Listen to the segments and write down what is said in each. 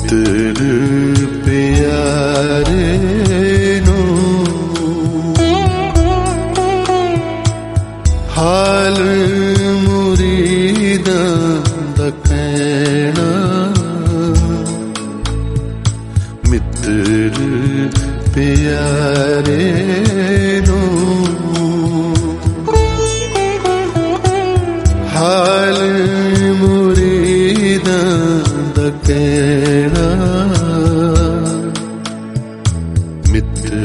मित्र प्यारे नो हाल मुरीदा दकैना मित्र प्यारे नो हाल मुरीदा दकैना मित्र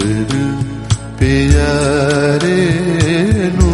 प्यारे नो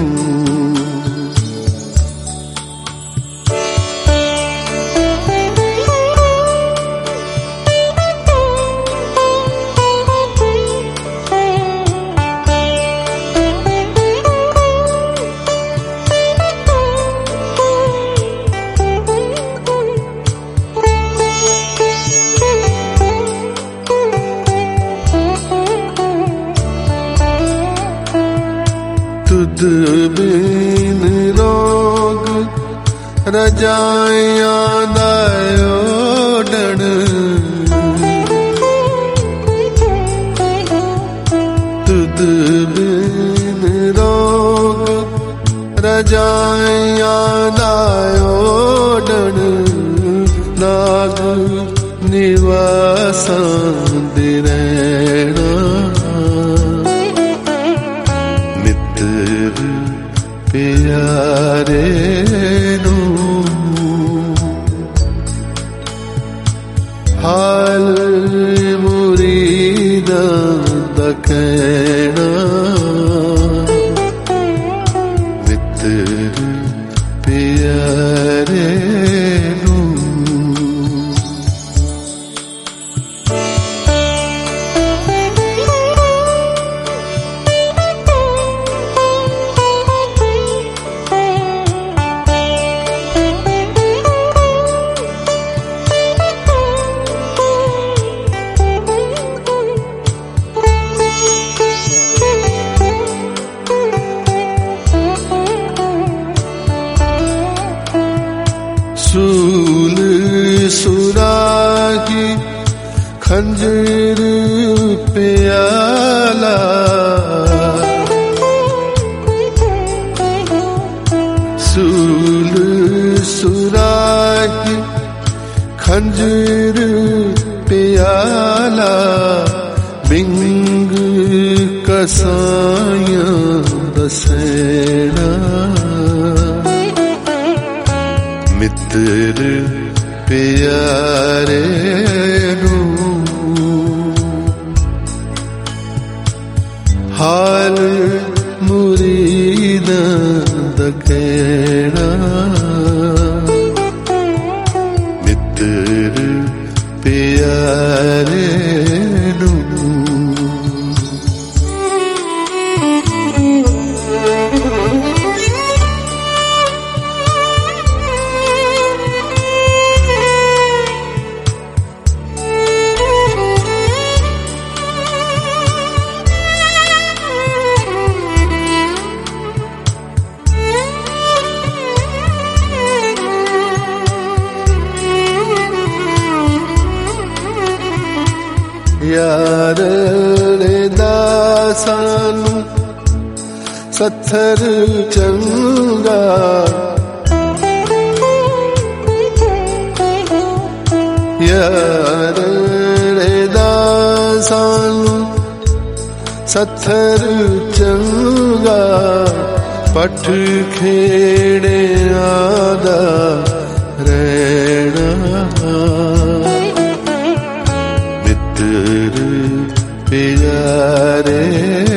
तुद बिन रोग रजाइयां दायो डण तुद बिन रोग रजाइयां दायो डण नाग निवासां दे रहना प्यारे नो हाल मुरीदा दकैना मित्र प्यारे नो सूल सुराही खंजर प्याला सूल सुराही खंजर प्याला बिंग कसायां दसेना मित्र प्यारे नो हाल मुरीदा दकैना मित्र प्यारे नो यार रे दासानू सत्थर चंगा यार रे दासानू सत्थर चंगा पट खेड़े आदा रहना प्यारे